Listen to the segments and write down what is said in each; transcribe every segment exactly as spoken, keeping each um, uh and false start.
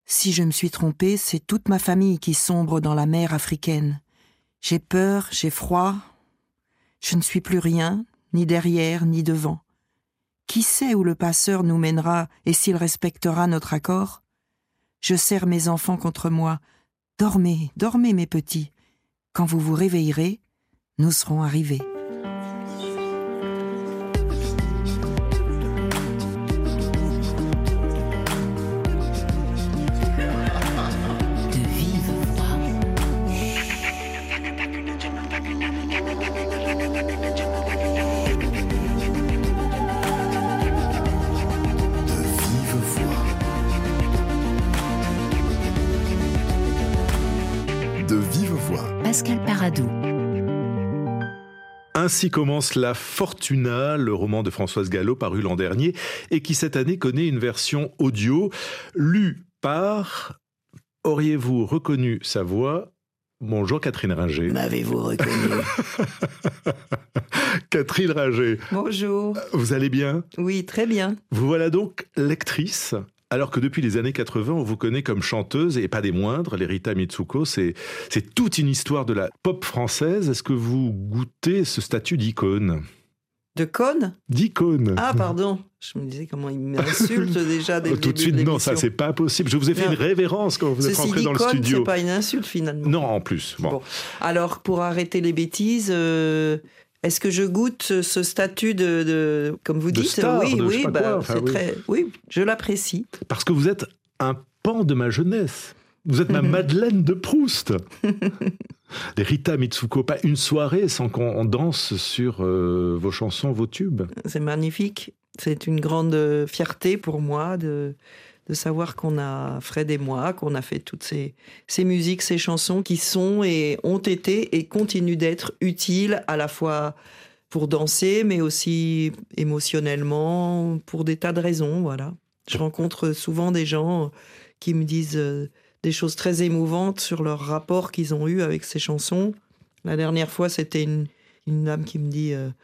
Si je me suis trompée, c'est toute ma famille qui sombre dans la mer africaine. J'ai peur, j'ai froid. Je ne suis plus rien, ni derrière, ni devant. Qui sait où le passeur nous mènera et s'il respectera notre accord? Je serre mes enfants contre moi. Dormez, dormez mes petits. Quand vous vous réveillerez, nous serons arrivés. Pascal Paradou. Ainsi commence La Fortuna, le roman de Françoise Gallo paru l'an dernier et qui cette année connaît une version audio lue par... Auriez-vous reconnu sa voix? Bonjour Catherine Ringer. M'avez-vous reconnu? Catherine Ringer. Bonjour. Vous allez bien? Oui, très bien. Vous voilà donc lectrice, alors que depuis les années quatre-vingts, on vous connaît comme chanteuse, et pas des moindres. Les Rita Mitsuko, c'est, c'est toute une histoire de la pop française. Est-ce que vous goûtez ce statut d'icône? De conne? D'icône. Ah, pardon. Je me disais comment il m'insulte déjà dès le Tout de suite, de non, ça c'est pas possible. Je vous ai fait non. une révérence quand vous êtes Ceci rentré dit, dans le conne, studio. C'est pas une insulte finalement. Non, en plus. Bon. Bon. Alors, pour arrêter les bêtises, euh, est-ce que je goûte ce statut de, de comme vous de dites? star, Oui, de je sais oui, pas bah, quoi, enfin, c'est oui. très, oui, je l'apprécie. Parce que vous êtes un pan de ma jeunesse. Vous êtes ma Madeleine de Proust. Les Rita Mitsuko, pas une soirée sans qu'on danse sur euh, vos chansons, vos tubes. C'est magnifique. C'est une grande fierté pour moi de, de savoir qu'on a, Fred et moi, qu'on a fait toutes ces, ces musiques, ces chansons qui sont et ont été et continuent d'être utiles à la fois pour danser, mais aussi émotionnellement, pour des tas de raisons, voilà. Je rencontre souvent des gens qui me disent euh, des choses très émouvantes sur leur rapport qu'ils ont eu avec ces chansons. La dernière fois, c'était une, une dame qui me dit euh,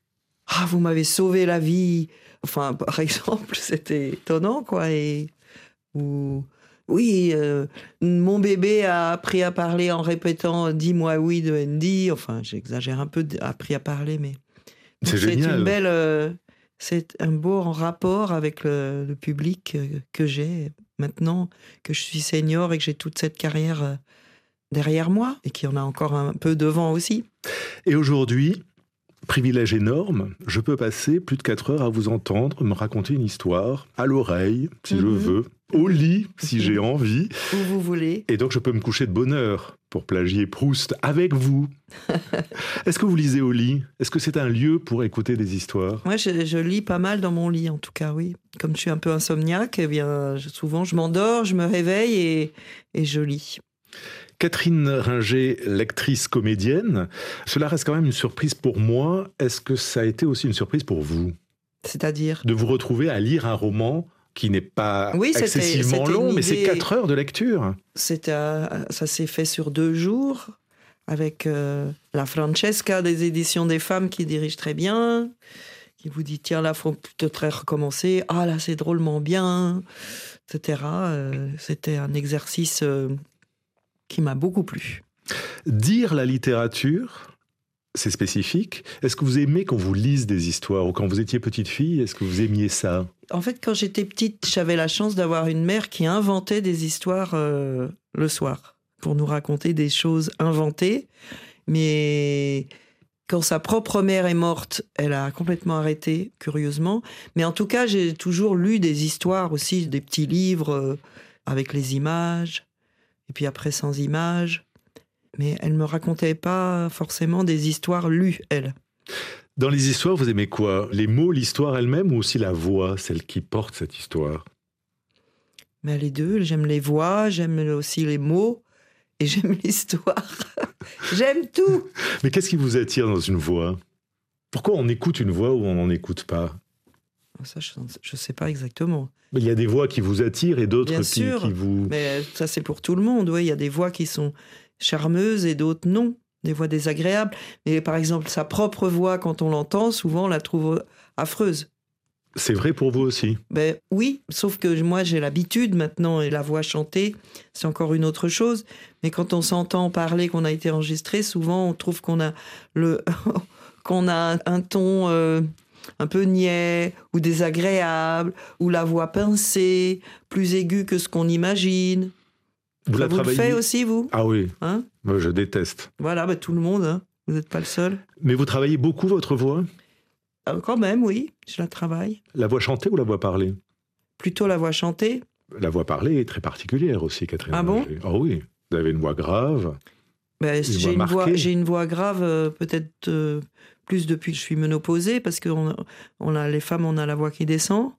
« Ah, vous m'avez sauvé la vie !» Enfin, par exemple, c'était étonnant, quoi. Et, ou, oui, euh, mon bébé a appris à parler en répétant « Dis-moi oui » de Andy. Enfin, j'exagère un peu, appris à parler, mais... C'est Donc, génial. C'est une belle... Euh, c'est un beau rapport avec le, le public euh, que j'ai maintenant, que je suis senior et que j'ai toute cette carrière euh, derrière moi et qu'il y en a encore un peu devant aussi. Et aujourd'hui, privilège énorme, je peux passer plus de quatre heures à vous entendre me raconter une histoire, à l'oreille, si mm-hmm. je veux, au lit, si mm-hmm. j'ai envie. Où vous voulez. Et donc je peux me coucher de bonne heure pour plagier Proust avec vous. Est-ce que vous lisez au lit? Est-ce que c'est un lieu pour écouter des histoires? Moi, je, je lis pas mal dans mon lit, en tout cas, oui. Comme je suis un peu insomniaque, eh bien, je, souvent je m'endors, je me réveille et, et je lis. Catherine Ringer, lectrice comédienne, cela reste quand même une surprise pour moi. Est-ce que ça a été aussi une surprise pour vous? C'est-à-dire? De vous retrouver à lire un roman qui n'est pas oui, c'était, excessivement c'était long, idée... mais c'est quatre heures de lecture. C'était, euh, ça s'est fait sur deux jours, avec euh, la Francesca des éditions des femmes qui dirige très bien, qui vous dit, tiens, là, il faut peut-être recommencer. Ah, là, c'est drôlement bien, et cetera. Euh, c'était un exercice euh, qui m'a beaucoup plu. Dire la littérature, c'est spécifique. Est-ce que vous aimez qu'on vous lise des histoires? Ou quand vous étiez petite fille, est-ce que vous aimiez ça? En fait, quand j'étais petite, j'avais la chance d'avoir une mère qui inventait des histoires euh, le soir, pour nous raconter des choses inventées. Mais quand sa propre mère est morte, elle a complètement arrêté, curieusement. Mais en tout cas, j'ai toujours lu des histoires aussi, des petits livres euh, avec les images, et puis après sans images. Mais elle ne me racontait pas forcément des histoires lues, elle. Dans les histoires, vous aimez quoi? Les mots, l'histoire elle-même, ou aussi la voix, celle qui porte cette histoire? Mais les deux, j'aime les voix, j'aime aussi les mots, et j'aime l'histoire. J'aime tout. Mais qu'est-ce qui vous attire dans une voix? Pourquoi on écoute une voix ou on n'en écoute pas? Ça, je ne sais pas exactement. Mais il y a des voix qui vous attirent et d'autres Bien qui, sûr, qui vous... mais ça, c'est pour tout le monde. Oui, il y a des voix qui sont charmeuses et d'autres non. Des voix désagréables. Mais par exemple, sa propre voix, quand on l'entend, souvent on la trouve affreuse. C'est vrai pour vous aussi? Ben oui, sauf que moi j'ai l'habitude maintenant, et la voix chantée, c'est encore une autre chose. Mais quand on s'entend parler, qu'on a été enregistré, souvent on trouve qu'on a le qu'on a un ton euh, un peu niais ou désagréable, ou la voix pincée, plus aiguë que ce qu'on imagine. Vous Ça la vous travaillez? le fait aussi, vous? Ah oui, Hein? moi je déteste. Voilà, ben tout le monde, hein. Vous n'êtes pas le seul. Mais vous travaillez beaucoup votre voix? Ah, quand même, oui, je la travaille. La voix chantée ou la voix parlée? Plutôt la voix chantée. La voix parlée est très particulière aussi, Catherine. Ah bon? Ah oui, vous avez une voix grave. Ben, Une j'ai, voix une voix, marquée. j'ai une voix grave, euh, peut-être euh, plus depuis que je suis ménopausée, parce que on, on a, les femmes, on a la voix qui descend.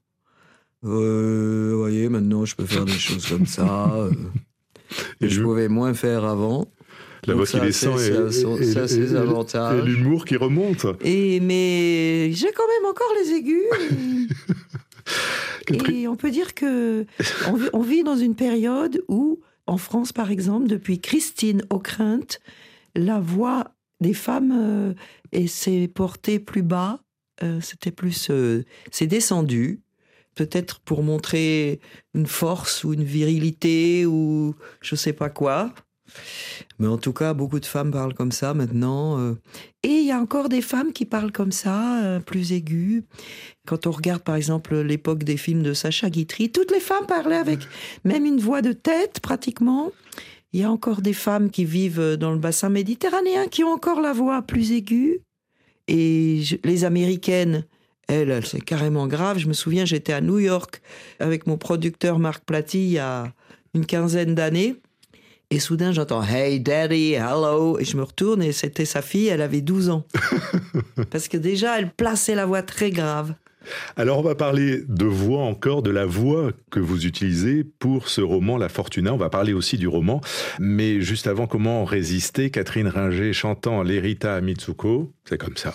Euh, vous voyez, maintenant, je peux faire des choses comme ça. Euh, Et que je lui- pouvais moins faire avant. La Donc voix ça, qui descend c'est- et, ça, ça, et- ça, et- c'est les et- avantages. et l'humour qui remonte. Et, mais j'ai quand même encore les aigus. Catherine- Et on peut dire que on vit, on vit dans une période où, en France par exemple, depuis Christine Ockrent, la voix des femmes euh, et s'est portée plus bas. Euh, c'était plus, euh, c'est descendu. Peut-être pour montrer une force ou une virilité ou je sais pas quoi. Mais en tout cas, beaucoup de femmes parlent comme ça maintenant. euh. Et il y a encore des femmes qui parlent comme ça, euh, plus aiguës. Quand on regarde par exemple l'époque des films de Sacha Guitry, toutes les femmes parlaient avec même une voix de tête pratiquement. Il y a encore des femmes qui vivent dans le bassin méditerranéen qui ont encore la voix plus aiguë. Et je- les Américaines, elles, elles, c'est carrément grave. Je me souviens, j'étais à New York avec mon producteur Marc Platy il y a une quinzaine d'années. Et soudain, j'entends « Hey, daddy, hello !» Et je me retourne et c'était sa fille, elle avait douze ans. Parce que déjà, elle plaçait la voix très grave. Alors on va parler de voix encore, de la voix que vous utilisez pour ce roman La Fortuna. On va parler aussi du roman. Mais juste avant, comment résister? Catherine Ringer chantant l'Erita Mitsuko, c'est comme ça.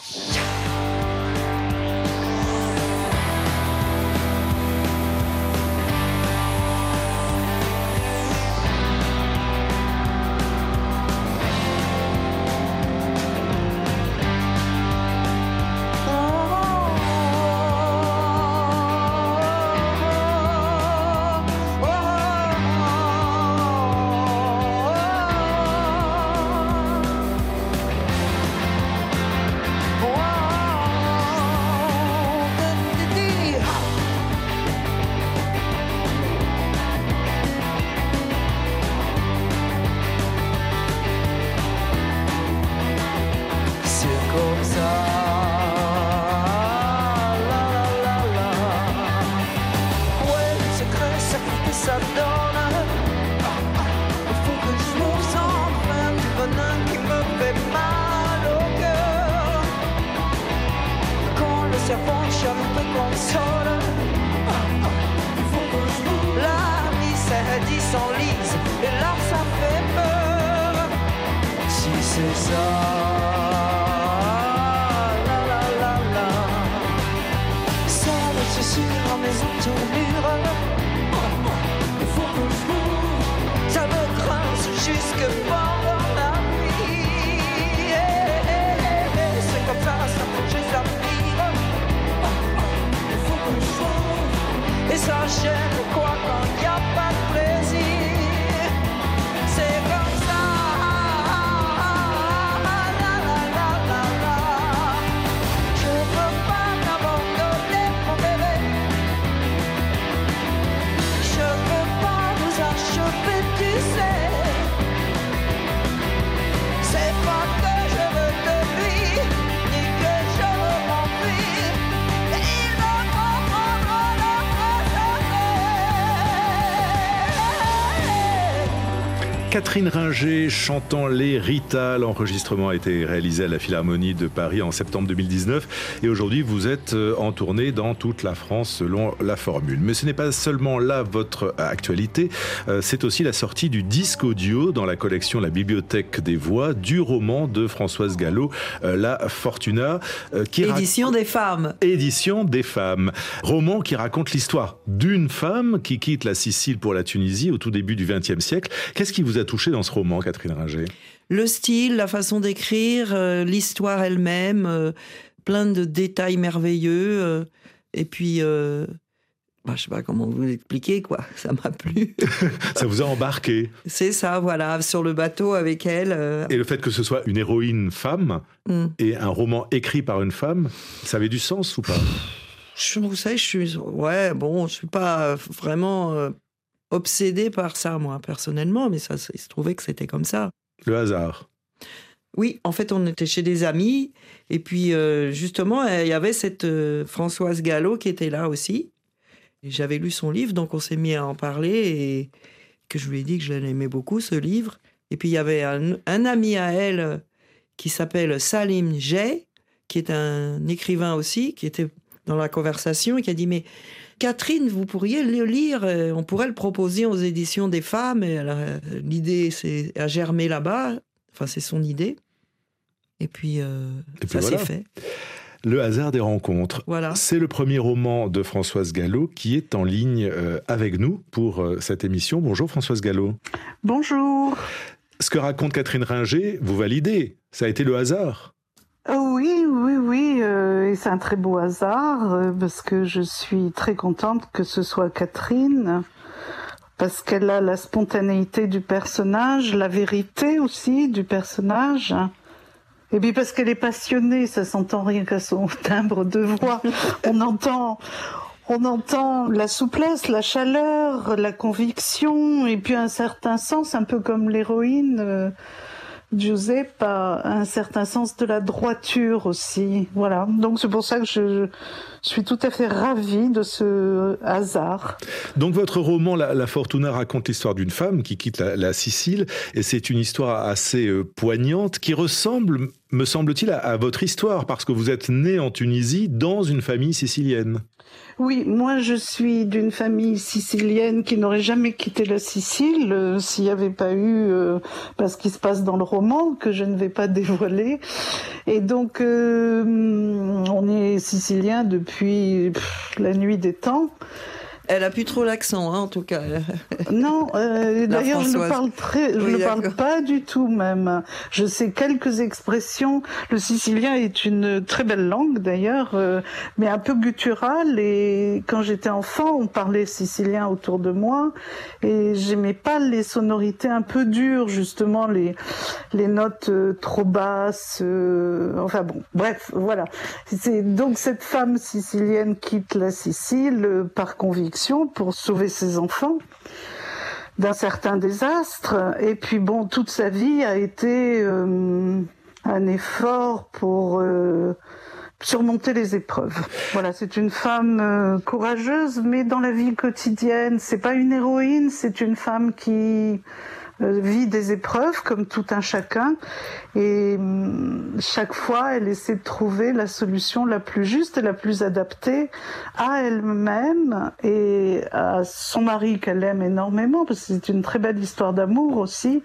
C'est comme ça. La, la, la, la. Ouais, le secret, c'est que ça donne. Il faut que je m'ouvre sans crainte du venin qui me fait mal au cœur. Quand le serpent chante me console. Il faut que je m'ouvre. La vie, c'est dit s'enlise. Et là, ça fait peur. Si c'est ça. La, la, la, la. Seul, c'est sur mes entournures. Il faut que je m'ouvre. Ça me grince jusque pendant la nuit. Eh, eh, eh, eh, c'est comme ça, ça fait juste la pire. Il faut que je m'ouvre. Et ça gêne quoi quand il n'y a pas de plaisir. C'est comme ça. La, la, la, la, la. Je veux pas m'abandonner, mon bébé. Je veux pas nous achever, tu sais. C'est pas que je veux de lui, ni que je veux m'enfuir. Il me comprendra le préféré. Catherine Ringer chantant les Rita. L'enregistrement a été réalisé à la Philharmonie de Paris en septembre deux mille dix-neuf. Et aujourd'hui, vous êtes en tournée dans toute la France selon la formule. Mais ce n'est pas seulement là votre actualité. C'est aussi la sortie du disque audio dans la collection La Bibliothèque des Voix du roman de Françoise Gallo, La Fortuna. Qui Édition rac... des femmes. Édition des femmes. Roman qui raconte l'histoire d'une femme qui quitte la Sicile pour la Tunisie au tout début du vingtième siècle. Qu'est-ce qui vous a touché dans ce roman, Catherine Ringer? Le style, la façon d'écrire, euh, l'histoire elle-même, euh, plein de détails merveilleux. euh, Et puis, euh, bah, je sais pas comment vous l'expliquer, quoi. Ça m'a plu. Ça vous a embarqué. C'est ça, voilà, sur le bateau avec elle. Euh... Et le fait que ce soit une héroïne femme mm. et un roman écrit par une femme, ça avait du sens ou pas? Je, vous savez, je suis, ouais, bon, je suis pas vraiment euh, obsédée par ça, moi, personnellement, mais ça, il se trouvait que c'était comme ça. Le hasard. Oui, en fait, on était chez des amis, et puis, euh, justement, il y avait cette euh, Françoise Gallo qui était là aussi. Et j'avais lu son livre, donc on s'est mis à en parler, et que je lui ai dit que je l'aimais beaucoup, ce livre. Et puis, il y avait un, un ami à elle qui s'appelle Salim Jay, qui est un écrivain aussi, qui était dans la conversation, et qui a dit « Mais Catherine, vous pourriez le lire, on pourrait le proposer aux éditions des femmes. » Et elle a, l'idée c'est, a germé là-bas, enfin c'est son idée. Et puis, euh, et puis ça voilà. s'est fait. Le hasard des rencontres. Voilà. C'est le premier roman de Françoise Gallo qui est en ligne euh, avec nous pour euh, cette émission. Bonjour Françoise Gallo. Bonjour. Ce que raconte Catherine Ringer, vous validez. Ça a été le hasard. Oui, oui, oui, euh, et c'est un très beau hasard, euh, parce que je suis très contente que ce soit Catherine, parce qu'elle a la spontanéité du personnage, la vérité aussi du personnage, et puis parce qu'elle est passionnée, ça s'entend rien qu'à son timbre de voix, on entend... On entend la souplesse, la chaleur, la conviction, et puis un certain sens, un peu comme l'héroïne... Euh, Giuseppe a un certain sens de la droiture aussi, voilà. Donc c'est pour ça que je, je suis tout à fait ravie de ce hasard. Donc votre roman La, la Fortuna raconte l'histoire d'une femme qui quitte la, la Sicile, et c'est une histoire assez euh, poignante qui ressemble, me semble-t-il, à, à votre histoire, parce que vous êtes né en Tunisie dans une famille sicilienne. Oui, moi je suis d'une famille sicilienne qui n'aurait jamais quitté la Sicile euh, s'il n'y avait pas eu euh, bah, ce qui se passe dans le roman, que je ne vais pas dévoiler. Et donc euh, on est sicilien depuis pff, la nuit des temps. Elle a plus trop l'accent, hein, en tout cas. Non, euh, d'ailleurs, je ne parle très, je oui, ne parle pas du tout même. Je sais quelques expressions. Le sicilien est une très belle langue, d'ailleurs, euh, mais un peu gutturale. Et quand j'étais enfant, on parlait sicilien autour de moi, et j'aimais pas les sonorités un peu dures, justement, les les notes euh, trop basses. Euh, enfin bon, bref, voilà. C'est donc cette femme sicilienne quitte la Sicile euh, par conviction pour sauver ses enfants d'un certain désastre. Et puis bon, toute sa vie a été euh, un effort pour euh, surmonter les épreuves. Voilà, c'est une femme euh, courageuse, mais dans la vie quotidienne, c'est pas une héroïne, c'est une femme qui euh, vit des épreuves comme tout un chacun, et euh, chaque fois elle essaie de trouver la solution la plus juste et la plus adaptée à elle-même et à son mari qu'elle aime énormément, parce que c'est une très belle histoire d'amour aussi,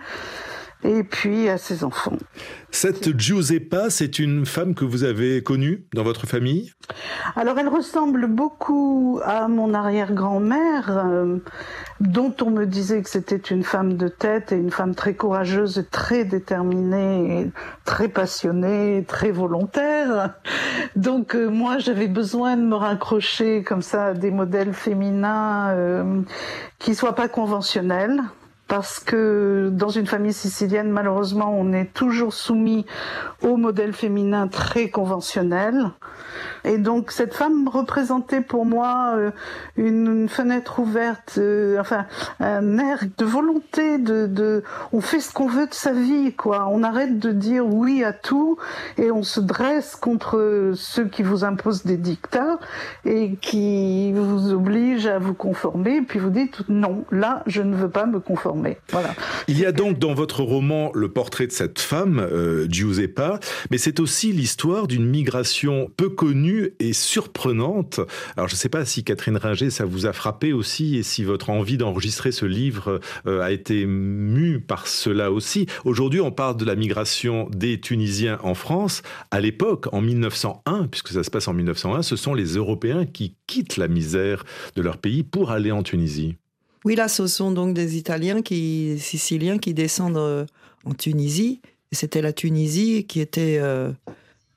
et puis à ses enfants. Cette Giuseppa, c'est une femme que vous avez connue dans votre famille ? Alors elle ressemble beaucoup à mon arrière-grand-mère, euh, dont on me disait que c'était une femme de tête et une femme très courageuse, et très déterminée, et très passionnée, et très volontaire. Donc euh, moi j'avais besoin de me raccrocher comme ça à des modèles féminins euh, qui soient pas conventionnels. Parce que dans une famille sicilienne, malheureusement, on est toujours soumis au modèle féminin très conventionnel. Et donc, cette femme représentait pour moi euh, une, une fenêtre ouverte, euh, enfin, un air de volonté, de, de, on fait ce qu'on veut de sa vie, quoi. On arrête de dire oui à tout et on se dresse contre ceux qui vous imposent des dictats et qui vous obligent à vous conformer. Et puis vous dites non, là, je ne veux pas me conformer. Voilà. Il y a donc dans votre roman le portrait de cette femme, euh, Giuseppa, mais c'est aussi l'histoire d'une migration peu connue et surprenante. Alors je ne sais pas si Catherine Ringer, ça vous a frappé aussi, et si votre envie d'enregistrer ce livre euh, a été mue par cela aussi. Aujourd'hui, on parle de la migration des Tunisiens en France. À l'époque, en mille neuf cent un, puisque ça se passe en mille neuf cent un, ce sont les Européens qui quittent la misère de leur pays pour aller en Tunisie. Oui, là, ce sont donc des Italiens, qui, Siciliens, qui descendent euh, en Tunisie. Et c'était la Tunisie qui était euh,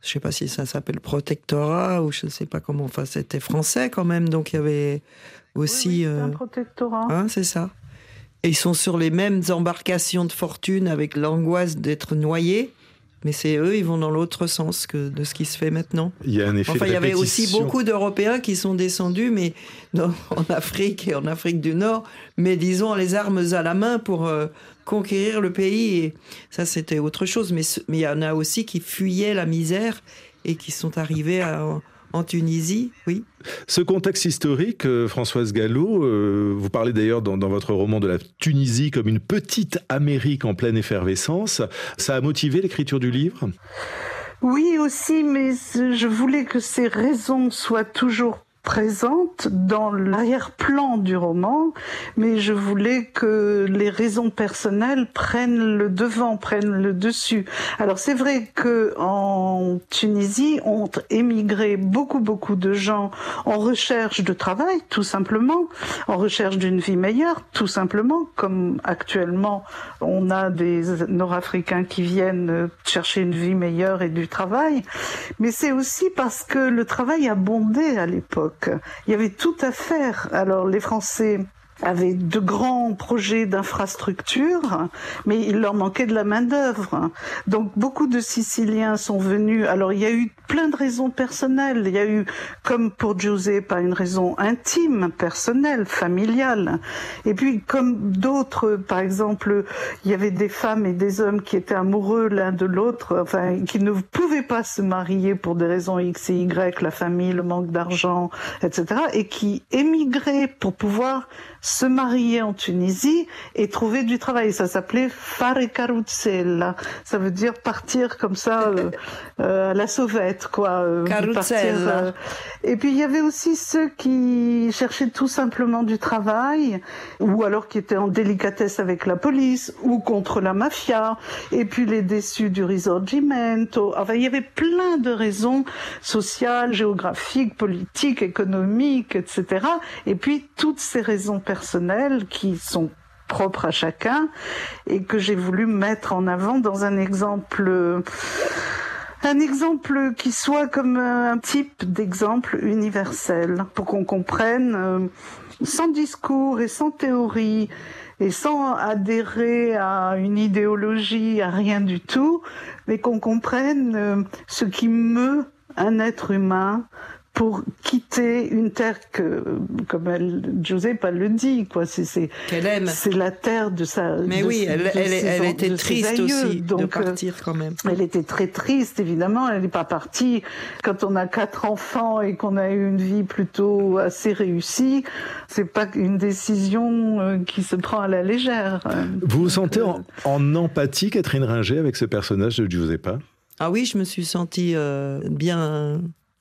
je sais pas si ça s'appelle protectorat ou je sais pas comment, enfin c'était français quand même, donc il y avait aussi... Oui, oui, c'est euh, un protectorat. Hein, c'est ça. Et ils sont sur les mêmes embarcations de fortune avec l'angoisse d'être noyés, mais c'est eux, ils vont dans l'autre sens que de ce qui se fait maintenant. Il y a un effet Enfin, de il y avait répétition. aussi beaucoup d'Européens qui sont descendus, mais non, en Afrique et en Afrique du Nord, mais disons les armes à la main pour euh, conquérir le pays. Et ça, c'était autre chose. Mais mais il y en a aussi qui fuyaient la misère et qui sont arrivés à, en, en Tunisie, oui. Ce contexte historique, euh, Françoise Gallo, euh, vous parlez d'ailleurs dans, dans votre roman de la Tunisie comme une petite Amérique en pleine effervescence. Ça a motivé l'écriture du livre ? Oui aussi, mais je voulais que ces raisons soient toujours présentes dans l'arrière-plan du roman, mais je voulais que les raisons personnelles prennent le devant, prennent le dessus. Alors c'est vrai que en Tunisie ont émigré beaucoup beaucoup de gens en recherche de travail, tout simplement, en recherche d'une vie meilleure, tout simplement, comme actuellement on a des Nord-Africains qui viennent chercher une vie meilleure et du travail, mais c'est aussi parce que le travail abondait à l'époque. Il y avait tout à faire. Alors les Français avaient de grands projets d'infrastructure, mais il leur manquait de la main-d'œuvre. Donc beaucoup de Siciliens sont venus. Alors il y a eu plein de raisons personnelles. Il y a eu, comme pour Giuseppa, une raison intime, personnelle, familiale. Et puis comme d'autres, par exemple, il y avait des femmes et des hommes qui étaient amoureux l'un de l'autre, enfin qui ne pouvaient pas se marier pour des raisons X et Y, la famille, le manque d'argent, et cetera, et qui émigraient pour pouvoir se marier en Tunisie et trouver du travail. Ça s'appelait fare carrozzella. Ça veut dire partir comme ça euh, euh, à la sauvette, quoi. Euh, partir, euh. Et puis il y avait aussi ceux qui cherchaient tout simplement du travail, ou alors qui étaient en délicatesse avec la police ou contre la mafia. Et puis les déçus du risorgimento. Enfin, il y avait plein de raisons sociales, géographiques, politiques, économiques, et cetera. Et puis toutes ces raisons personnelles qui sont propres à chacun et que j'ai voulu mettre en avant dans un exemple, un exemple qui soit comme un type d'exemple universel pour qu'on comprenne euh, sans discours et sans théorie et sans adhérer à une idéologie, à rien du tout, mais qu'on comprenne euh, ce qui meut un être humain pour quitter une terre que, comme elle, Giuseppa le dit, quoi, c'est, c'est, qu'elle aime. C'est la terre de sa. Mais de, oui, elle, de elle, ses, elle était triste aussi donc, de partir quand même. Elle était très triste, évidemment. Elle n'est pas partie. Quand on a quatre enfants et qu'on a eu une vie plutôt assez réussie, c'est pas une décision qui se prend à la légère. Vous vous sentez euh, en, en empathie, Catherine Ringer, avec ce personnage de Giuseppa ? Ah oui, je me suis sentie euh, bien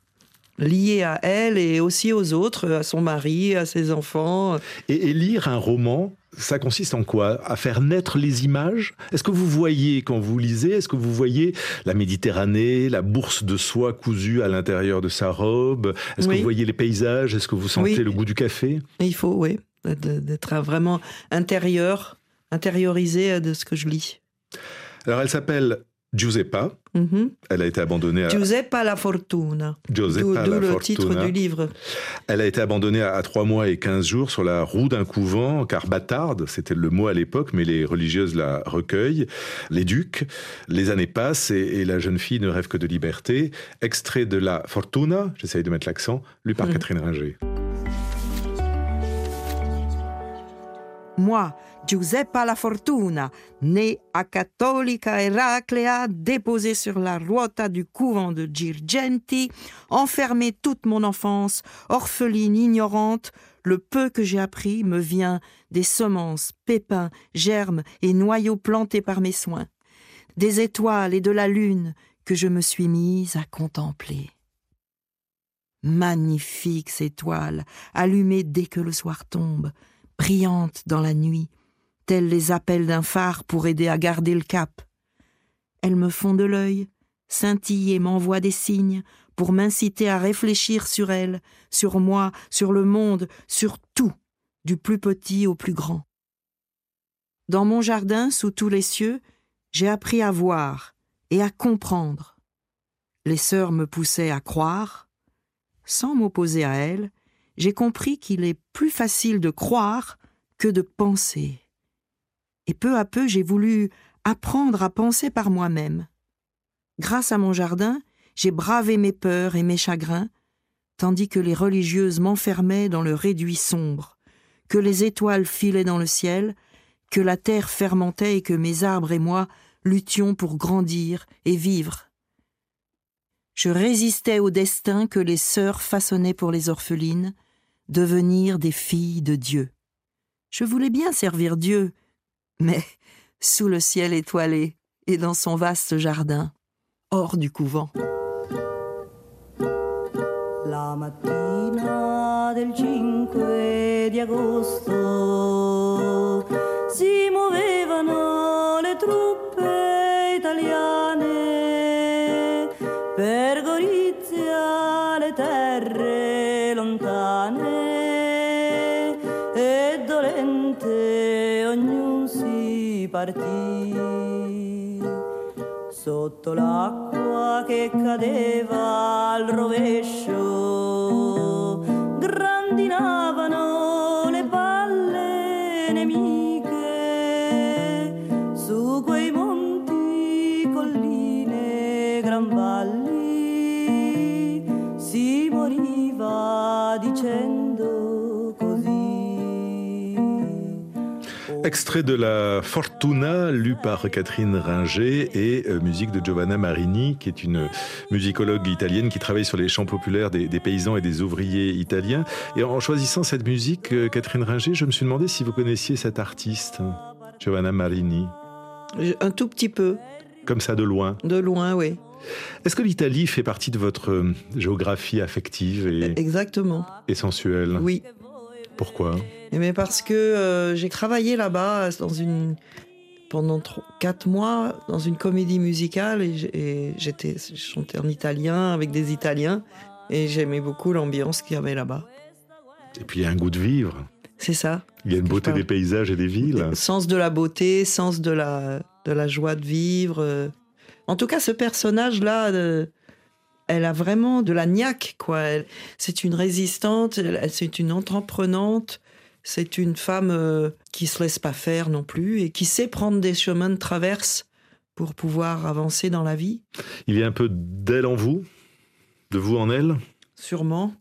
liée à elle et aussi aux autres, à son mari, à ses enfants. Et, et lire un roman, ça consiste en quoi ? À faire naître les images ? Est-ce que vous voyez, quand vous lisez, est-ce que vous voyez la Méditerranée, la bourse de soie cousue à l'intérieur de sa robe ? Est-ce oui. que vous voyez les paysages ? Est-ce que vous sentez oui. le goût du café ? Il faut, oui, d'être vraiment intérieur, intériorisé de ce que je lis. Alors, elle s'appelle Giuseppa. Mm-hmm. Elle a été abandonnée à... Giuseppa la Fortuna. Giuseppa d'où, la d'où le Fortuna. titre du livre. Elle a été abandonnée à trois mois et quinze jours sur la roue d'un couvent, car bâtarde, c'était le mot à l'époque, mais les religieuses la recueillent, l'éduquent. Les années passent et, et la jeune fille ne rêve que de liberté. Extrait de la Fortuna, j'essaye de mettre l'accent, lu par mm. Catherine Ringer. Moi, Giuseppa la Fortuna, née à Cattolica Eraclea, déposée sur la ruota du couvent de Girgenti, enfermée toute mon enfance, orpheline, ignorante, le peu que j'ai appris me vient des semences, pépins, germes et noyaux plantés par mes soins, des étoiles et de la lune que je me suis mise à contempler. Magnifiques étoiles, allumées dès que le soir tombe, brillantes dans la nuit, tels les appels d'un phare pour aider à garder le cap. Elles me font de l'œil, scintillent et m'envoient des signes pour m'inciter à réfléchir sur elles, sur moi, sur le monde, sur tout, du plus petit au plus grand. Dans mon jardin, sous tous les cieux, j'ai appris à voir et à comprendre. les sœurs me poussaient à croire. Sans m'opposer à elles, j'ai compris qu'il est plus facile de croire que de penser. Et peu à peu, j'ai voulu apprendre à penser par moi-même. Grâce à mon jardin, j'ai bravé mes peurs et mes chagrins, tandis que les religieuses m'enfermaient dans le réduit sombre, que les étoiles filaient dans le ciel, que la terre fermentait et que mes arbres et moi luttions pour grandir et vivre. Je résistais au destin que les sœurs façonnaient pour les orphelines, devenir des filles de Dieu. Je voulais bien servir Dieu, mais sous le ciel étoilé et dans son vaste jardin, hors du couvent. La mattina del cinque di agosto si muovevano le truppe italiane per Gorizia, le terre lontane, e dolente ognuno si partì. Sotto l'acqua che cadeva al rovescio, grandinavano le palle nemiche, su quei monti, colline, gran valli, si moriva dicendo così. Extrait de la Fortuna, lu par Catherine Ringer, et euh, musique de Giovanna Marini, qui est une musicologue italienne qui travaille sur les chants populaires des, des paysans et des ouvriers italiens. Et en choisissant cette musique, euh, Catherine Ringer, je me suis demandé si vous connaissiez cet artiste, Giovanna Marini. Un tout petit peu. Comme ça, de loin. De loin, oui. Est-ce que l'Italie fait partie de votre euh, géographie affective et, Exactement. et sensuelle ? Oui. Pourquoi ? Mais parce que euh, j'ai travaillé là-bas dans une, pendant trois, quatre mois dans une comédie musicale et, et j'étais, je chantais en italien avec des Italiens et j'aimais beaucoup l'ambiance qu'il y avait là-bas. Et puis il y a un goût de vivre. C'est ça. Il y a une beauté des paysages et des villes. Sens de la beauté, sens de la, de la joie de vivre. En tout cas, ce personnage-là... De, elle a vraiment de la niaque, quoi. Elle, c'est une résistante, elle, c'est une entreprenante, c'est une femme euh, qui se laisse pas faire non plus et qui sait prendre des chemins de traverse pour pouvoir avancer dans la vie. Il y a un peu d'elle en vous, de vous en elle ? Sûrement.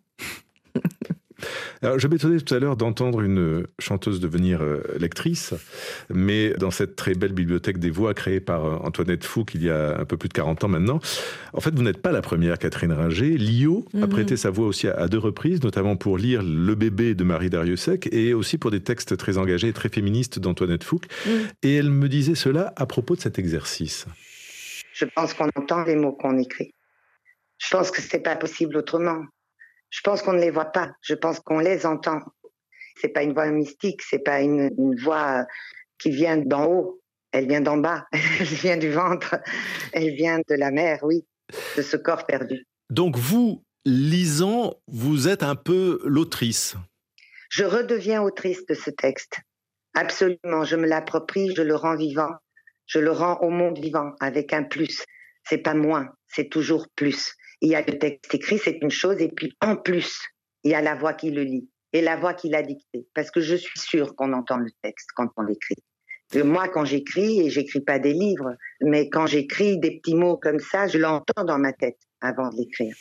Alors, je m'étonnais tout à l'heure d'entendre une chanteuse devenir euh, lectrice, mais dans cette très belle bibliothèque des voix créée par euh, Antoinette Fouque il y a un peu plus de quarante ans maintenant. En fait, vous n'êtes pas la première, Catherine Ringer. Lio mm-hmm. a prêté sa voix aussi à, à deux reprises, notamment pour lire Le bébé de Marie Dariussec et aussi pour des textes très engagés et très féministes d'Antoinette Fouque. Mm. Et elle me disait cela à propos de cet exercice. Je pense qu'on entend les mots qu'on écrit. Je pense que c'est pas possible autrement. Je pense qu'on ne les voit pas, je pense qu'on les entend. C'est pas une voix mystique, c'est pas une, une voix qui vient d'en haut, elle vient d'en bas, elle vient du ventre, elle vient de la mer, oui, de ce corps perdu. Donc vous, lisant, vous êtes un peu l'autrice. Je redeviens autrice de ce texte, absolument, je me l'approprie, je le rends vivant, je le rends au monde vivant, avec un plus. C'est pas moins, c'est toujours plus. Il y a le texte écrit, c'est une chose, et puis en plus, il y a la voix qui le lit, et la voix qui l'a dicté, parce que je suis sûre qu'on entend le texte quand on l'écrit. Et moi, quand j'écris, et j'écris pas des livres, mais quand j'écris des petits mots comme ça, je l'entends dans ma tête avant de l'écrire.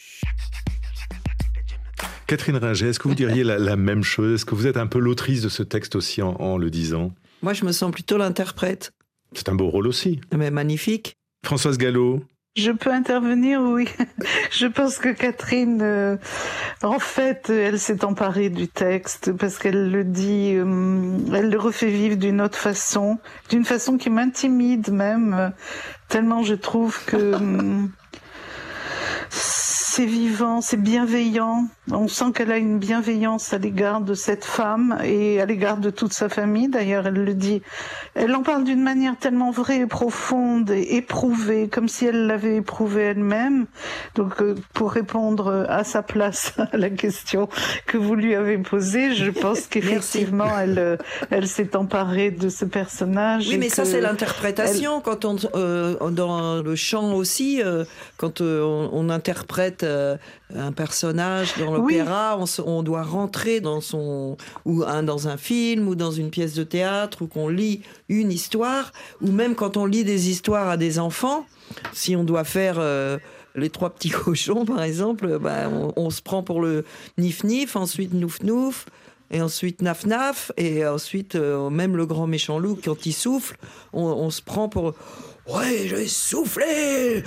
Catherine Ringer, est-ce que vous diriez la, la même chose ? Est-ce que vous êtes un peu l'autrice de ce texte aussi en, en le disant ? Moi, je me sens plutôt l'interprète. C'est un beau rôle aussi. Mais magnifique. Françoise Gallo. Je peux intervenir, oui. Je pense que Catherine, euh, en fait, elle s'est emparée du texte parce qu'elle le dit, euh, elle le refait vivre d'une autre façon, d'une façon qui m'intimide même, euh, tellement je trouve que euh, c'est vivant, c'est bienveillant. On sent qu'elle a une bienveillance à l'égard de cette femme et à l'égard de toute sa famille. D'ailleurs, elle le dit. Elle en parle d'une manière tellement vraie et profonde et éprouvée, comme si elle l'avait éprouvée elle-même. Donc, euh, pour répondre à sa place à la question que vous lui avez posée, je pense qu'effectivement, elle, elle s'est emparée de ce personnage. Oui, mais ça, c'est l'interprétation. Elle... Quand on, euh, dans le chant aussi, euh, quand euh, on, on interprète euh, un personnage dans l'opéra, oui. on, on doit rentrer dans son, ou un, dans un film, ou dans une pièce de théâtre, ou qu'on lit une histoire, ou même quand on lit des histoires à des enfants, si on doit faire euh, les trois petits cochons, par exemple, bah, on, on se prend pour le nif-nif, ensuite nouf-nouf, et ensuite naf-naf, et ensuite euh, même le grand méchant loup, quand il souffle, on, on se prend pour... Ouais, j'ai soufflé.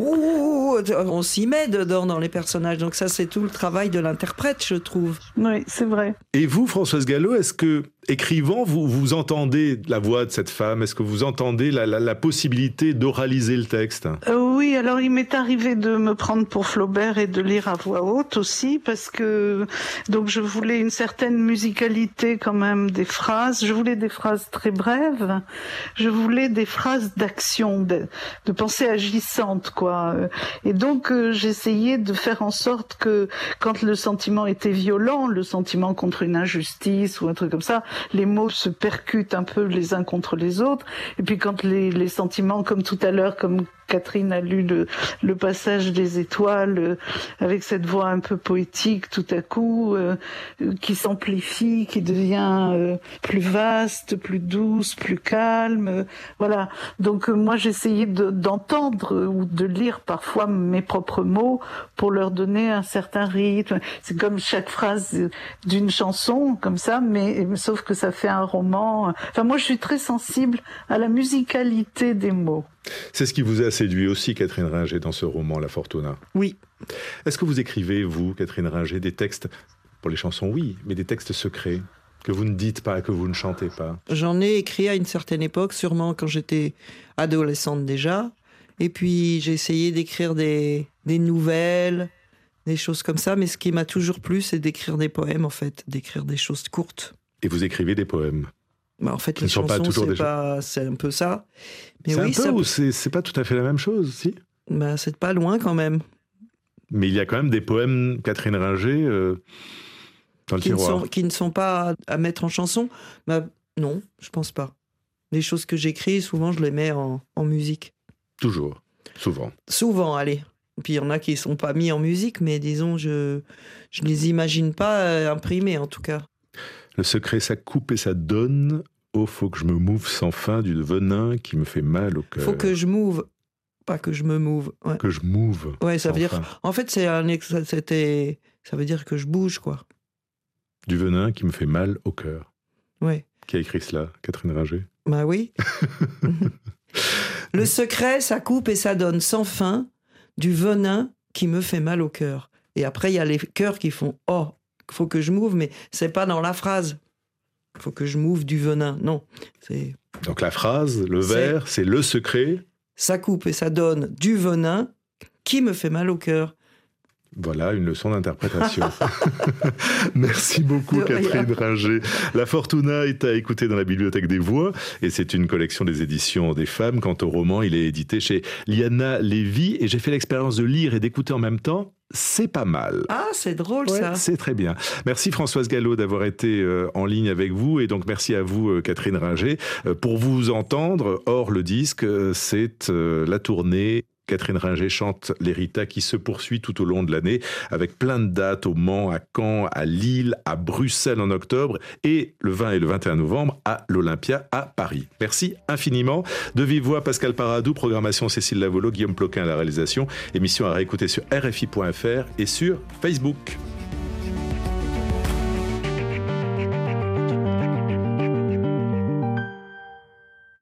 Ouh, on s'y met dedans dans les personnages. Donc ça, c'est tout le travail de l'interprète, je trouve. Oui, c'est vrai. Et vous, Françoise Gallo, est-ce que, écrivant, vous, vous entendez la voix de cette femme? Est-ce que vous entendez la, la, la possibilité d'oraliser le texte? euh, Oui, alors il m'est arrivé de me prendre pour Flaubert et de lire à voix haute aussi, parce que donc je voulais une certaine musicalité quand même des phrases. Je voulais des phrases très brèves. Je voulais des phrases d'action. De, de pensée agissante, quoi. Et donc, euh, j'essayais de faire en sorte que, quand le sentiment était violent, le sentiment contre une injustice ou un truc comme ça, les mots se percutent un peu les uns contre les autres. Et puis, quand les, les sentiments, comme tout à l'heure, comme Catherine a lu le, le passage des étoiles, euh, avec cette voix un peu poétique, tout à coup, euh, qui s'amplifie, qui devient euh, plus vaste, plus douce, plus calme. Euh, voilà. Donc, euh, moi, j'essayais de, d'entendre ou de lire parfois mes propres mots pour leur donner un certain rythme. C'est comme chaque phrase d'une chanson, comme ça, mais sauf que ça fait un roman. Enfin, moi, je suis très sensible à la musicalité des mots. C'est ce qui vous a séduit aussi, Catherine Ringer, dans ce roman, La Fortuna. Oui. Est-ce que vous écrivez, vous, Catherine Ringer, des textes, pour les chansons, oui, mais des textes secrets, que vous ne dites pas, que vous ne chantez pas? J'en ai écrit à une certaine époque, sûrement quand j'étais adolescente déjà. Et puis, j'ai essayé d'écrire des, des nouvelles, des choses comme ça. Mais ce qui m'a toujours plu, c'est d'écrire des poèmes, en fait, d'écrire des choses courtes. Et vous écrivez des poèmes? Bah en fait, les chansons, pas c'est, pas, c'est un peu ça. Mais c'est oui, un peu ça... ou c'est, c'est pas tout à fait la même chose, si? Bah, c'est pas loin quand même. Mais il y a quand même des poèmes, Catherine Ringer, euh, dans le qui tiroir. Ne sont, qui ne sont pas à mettre en chanson. Bah, non, je pense pas. Les choses que j'écris, souvent, je les mets en, en musique. Toujours, souvent. Souvent, allez. Puis il y en a qui ne sont pas mis en musique, mais disons, je ne les imagine pas euh, imprimés, en tout cas. Le secret, ça coupe et ça donne. Oh, faut que je me mouve sans fin du venin qui me fait mal au cœur. Faut que je mouve, pas que je me mouve. Ouais. Que je mouve. Ouais, ça veut dire. Fin. En fait, c'est un ex... c'était. Ça veut dire que je bouge, quoi. Du venin qui me fait mal au cœur. Ouais. Qui a écrit cela, Catherine Ringer? Bah oui. Le secret, ça coupe et ça donne sans fin du venin qui me fait mal au cœur. Et après, il y a les cœurs qui font oh. Faut que je mouve, mais c'est pas dans la phrase. Faut que je mouve du venin. Non. C'est... Donc la phrase, le vers, c'est... c'est le secret. Ça coupe et ça donne du venin qui me fait mal au cœur. Voilà, une leçon d'interprétation. Merci beaucoup, de Catherine Ringer. La Fortuna est à écouter dans la Bibliothèque des Voix et c'est une collection des éditions des femmes. Quant au roman, il est édité chez Liana Lévy et j'ai fait l'expérience de lire et d'écouter en même temps. C'est pas mal. Ah, c'est drôle, ouais, ça. C'est très bien. Merci Françoise Gallo d'avoir été euh, en ligne avec vous et donc merci à vous euh, Catherine Ringer. Euh, pour vous entendre, hors le disque, euh, c'est euh, la tournée Catherine Ringer chante l'Erita qui se poursuit tout au long de l'année avec plein de dates au Mans, à Caen, à Lille, à Bruxelles en octobre et le vingt et le vingt et un novembre à l'Olympia à Paris. Merci infiniment. De vive voix, Pascal Paradou, programmation Cécile Lavolo, Guillaume Ploquin à la réalisation. Émission à réécouter sur R F I point F R et sur Facebook.